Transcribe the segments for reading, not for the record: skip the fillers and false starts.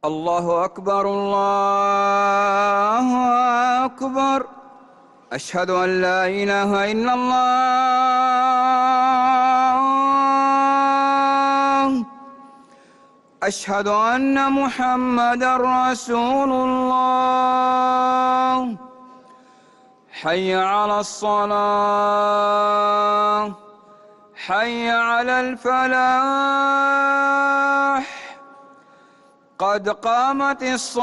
الله أكبر الله أكبر. أشهد أن لا إله إلا الله. أشهد أن محمدًا رسول الله. حي على الصلاة، حي على الفلاح. قد قامت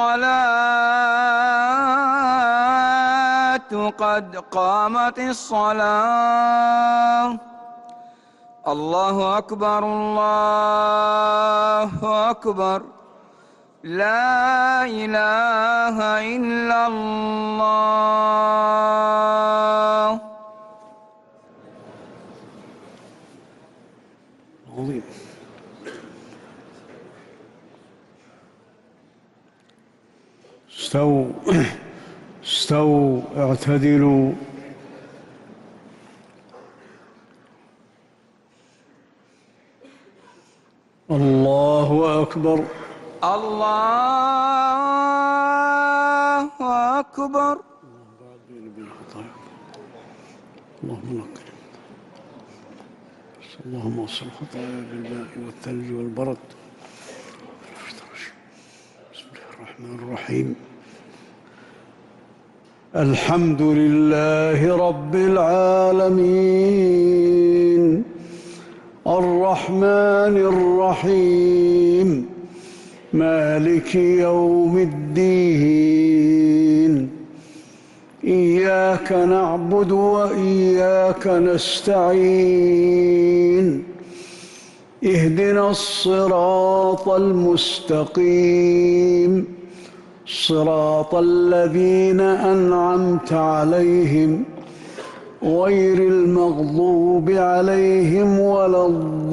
الصلاة، قد قامت الصلاة. الله أكبر الله أكبر. لا إله إلا الله. عظيم. استووا استووا اعتدلوا. الله أكبر الله أكبر. اللهم نقل، اللهم اغسل الخطايا بالماء والثلج والبرد. بسم الله الرحمن الرحيم. الحمد لله رب العالمين، الرحمن الرحيم، مالك يوم الدين. إياك نعبد وإياك نستعين. اهدنا الصراط المستقيم، صراط الذين أنعمت عليهم غير المغضوب عليهم ولا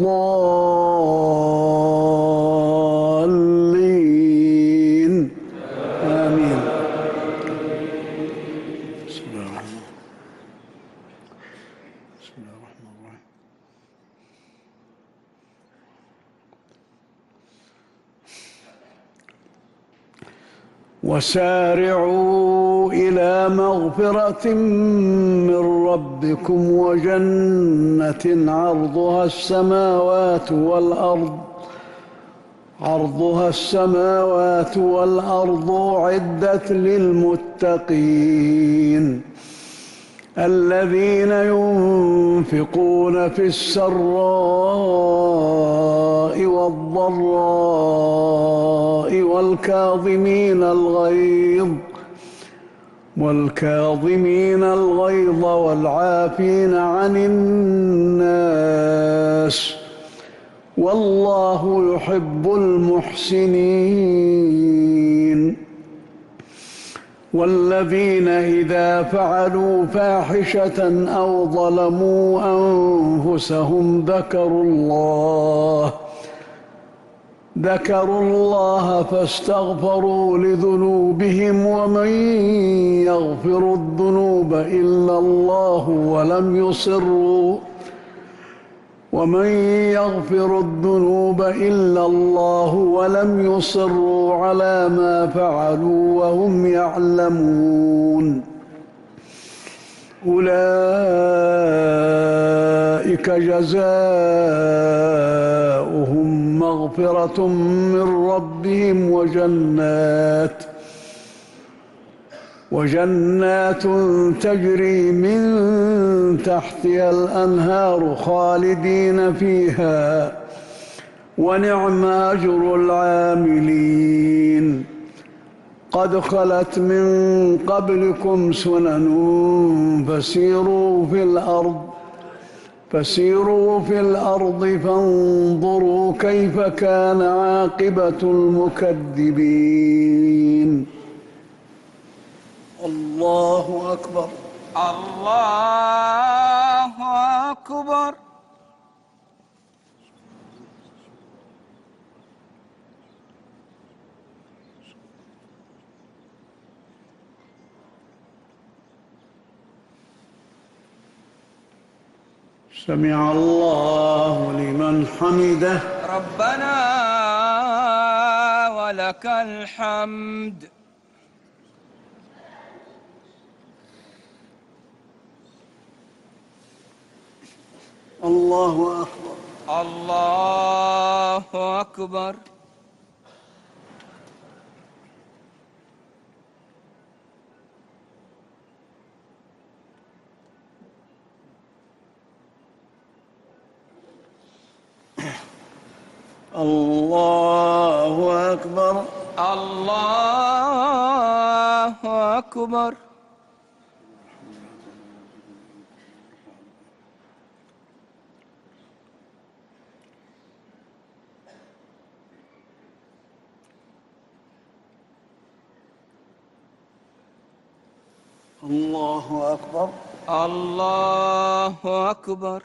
الضالين. آمين. بسم الله الرحمن الرحيم. وسارعوا إلى مغفرة من ربكم وجنة عرضها السماوات والأرض أعدت للمتقين، الذين ينفقون في السراء والضراء والكاظمين الغيظ والعافين عن الناس، والله يحب المحسنين. والذين إذا فعلوا فاحشة أو ظلموا أنفسهم ذكروا الله فاستغفروا لذنوبهم، ومن يغفر الذنوب إلا الله ولم يصروا على ما فعلوا وهم يعلمون. أولئك جزاؤهم مغفرة من ربهم وجنات تجري من تحتها الأنهار خالدين فيها، ونعم أجر العاملين. قد خلت من قبلكم سنن فسيروا في الأرض فانظروا كيف كان عاقبة المكذبين. الله أكبر الله أكبر. سمع الله لمن حمده. ربنا ولك الحمد. الله أكبر. الله أكبر. الله أكبر. الله أكبر. الله أكبر. الله أكبر.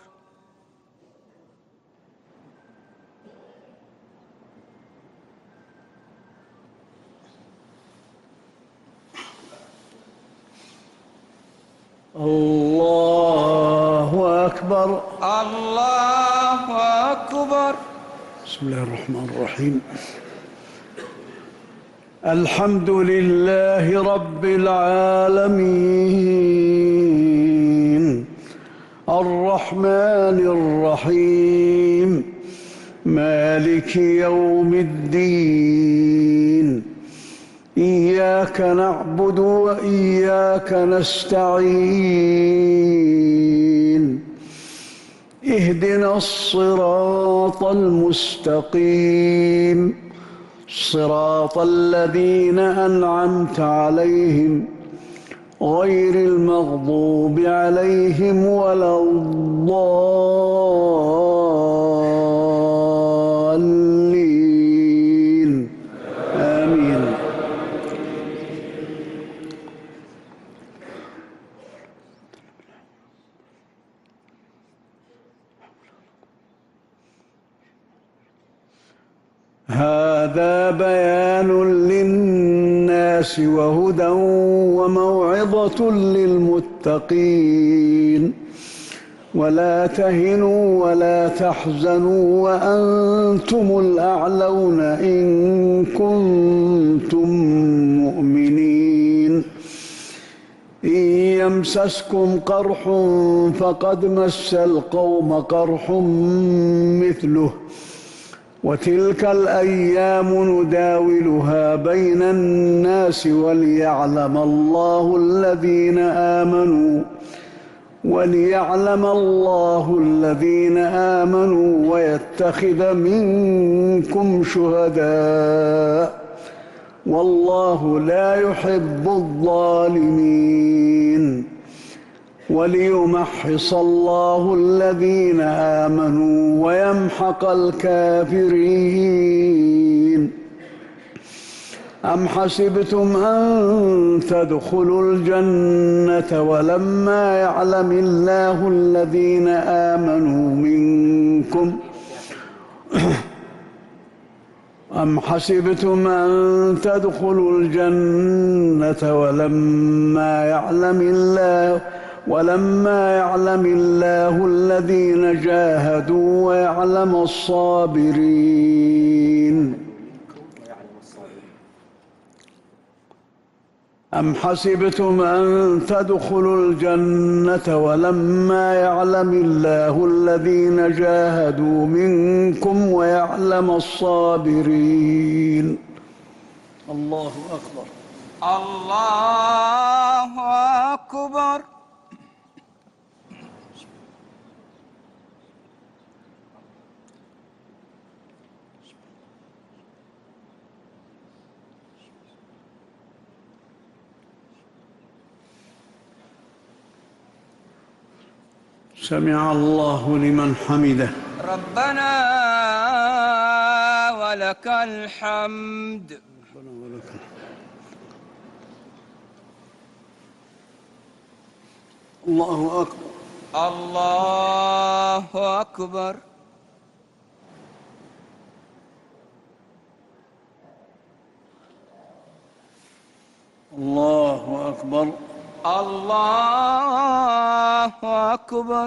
الله أكبر. الله أكبر. بسم الله الرحمن الرحيم. الحمد لله رب العالمين الرحمن الرحيم مالك يوم الدين إياك نعبد وإياك نستعين اهدنا الصراط المستقيم صراط الذين أنعمت عليهم غير المغضوب عليهم ولا الضالين آمين. هذا بيان للناس وهدى وموعظة للمتقين ولا تهنوا ولا تحزنوا وأنتم الأعلون إن كنتم مؤمنين إن يمسسكم قرح فقد مس القوم قرح مثله وتلك الأيام نداولها بين الناس وليعلم الله الذين آمنوا ويتخذ منكم شهداء والله لا يحب الظالمين وليمحص الله الذين آمنوا ويمحق الكافرين. أم حسبتم أن تدخلوا الجنة ولما يعلم الله الذين آمنوا منكم أم حسبتم أن تدخلوا الجنة ولما يعلم الله الذين جاهدوا ويعلم الصابرين. أم حسبتم أن تدخلوا الجنة ولما يعلم الله الذين جاهدوا منكم ويعلم الصابرين. الله أكبر. الله أكبر. سمع الله لمن حمده. ربنا ولك الحمد. الله أكبر. الله أكبر. الله أكبر. الله أكبر.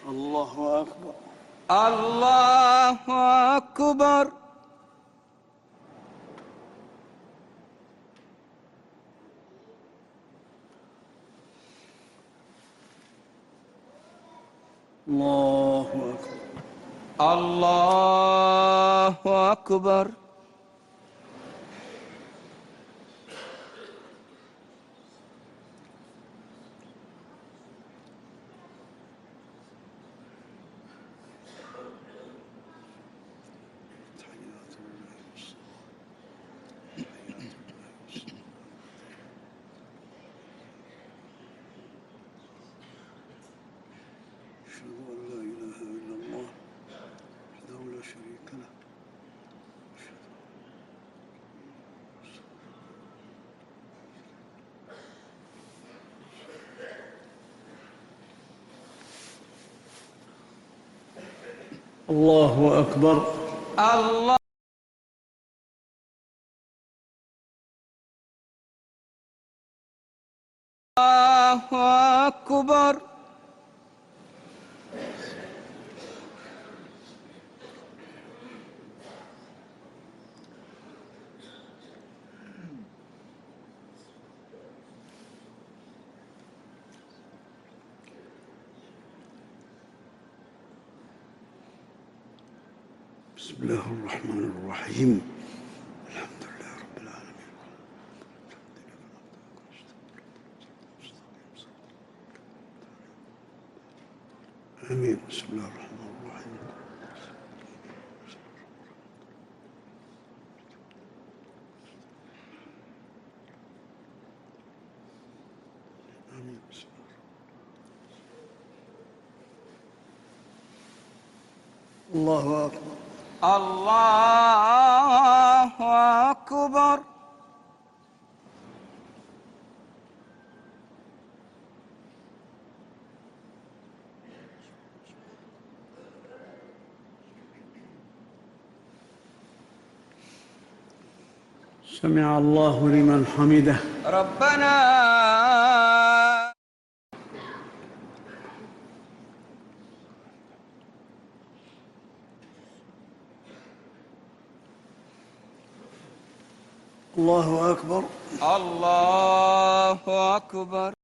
الله أكبر. الله أكبر. الله أكبر. الله أكبر. أشهد أن لا إله إلا الله وحده لا شريك له. الله أكبر. الله أكبر. بسم الله الرحمن الرحيم. الحمد لله رب العالمين. آمين. بسم الله الرحمن الرحيم. آمين. بسم الله. الله أكبر. الله أكبر. سمع الله لمن حمده. ربنا الله أكبر. الله أكبر.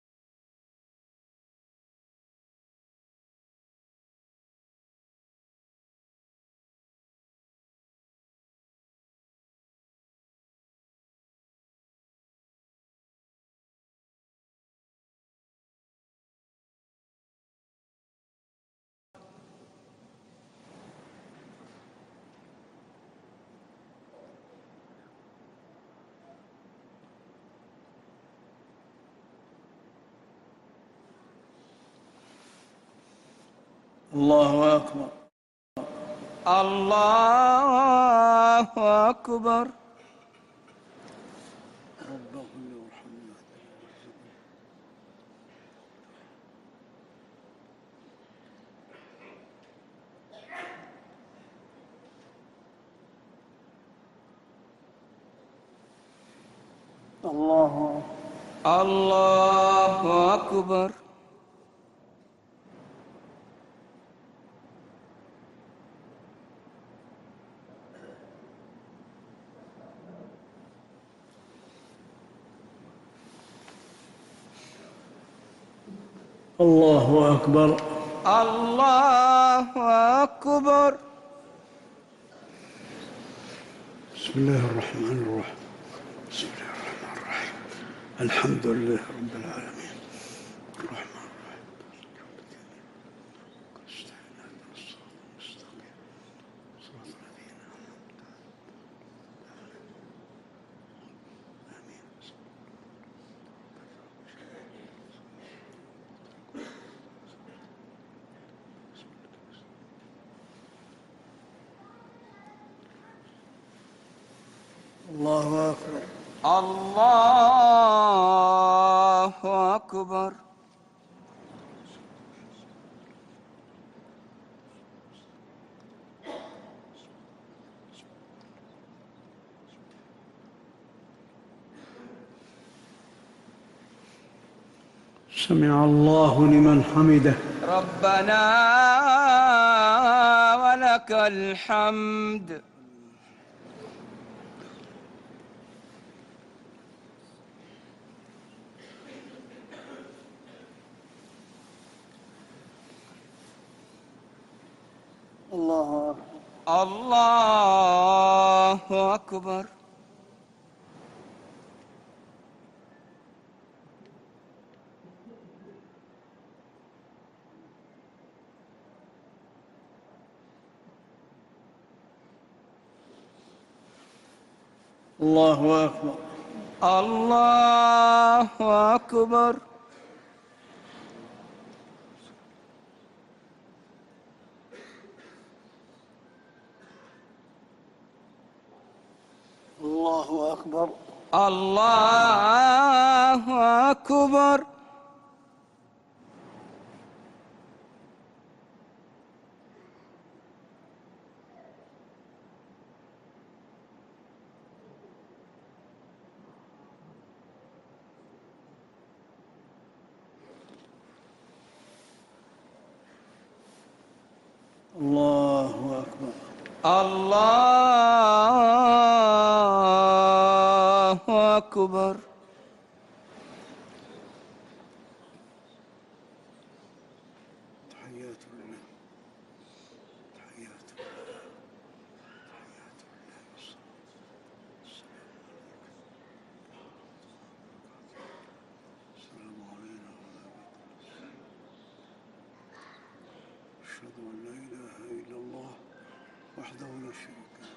الله أكبر. الله أكبر. رب اغفر لي وارحمني. الله أكبر. الله أكبر. الله أكبر. الله أكبر. بسم الله الرحمن الرحيم. بسم الله الرحمن الرحيم. الحمد لله رب العالمين. الرحمن الرحيم. استعين اهدنا الصراط المستقيم صراط الذين أنعمت عليهم. آمين. الله أكبر. الله أكبر. سمع الله لمن حمده. ربنا ولك الحمد. الله أكبر. الله أكبر. الله أكبر. الله أكبر. الله أكبر. الله أكبر. الله أكبر. الله أكبر. تحيات لله. تحيات لله. السلام علينا وعلى أشهد أن لا إله إلا الله وحده لا شريك له.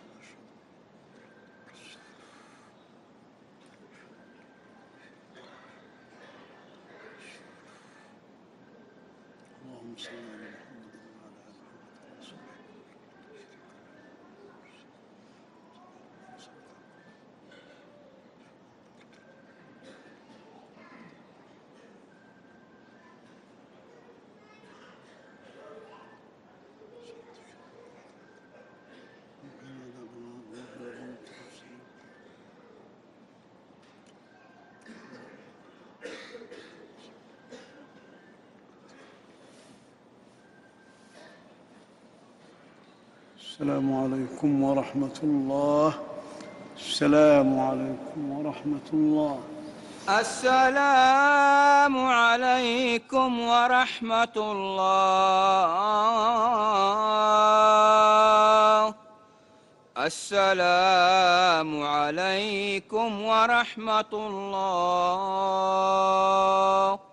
اللهم صل على محمد وعلى آل محمد رسول السلام عليكم ورحمة الله. السلام عليكم ورحمة الله. السلام عليكم ورحمة الله. السلام عليكم ورحمة الله.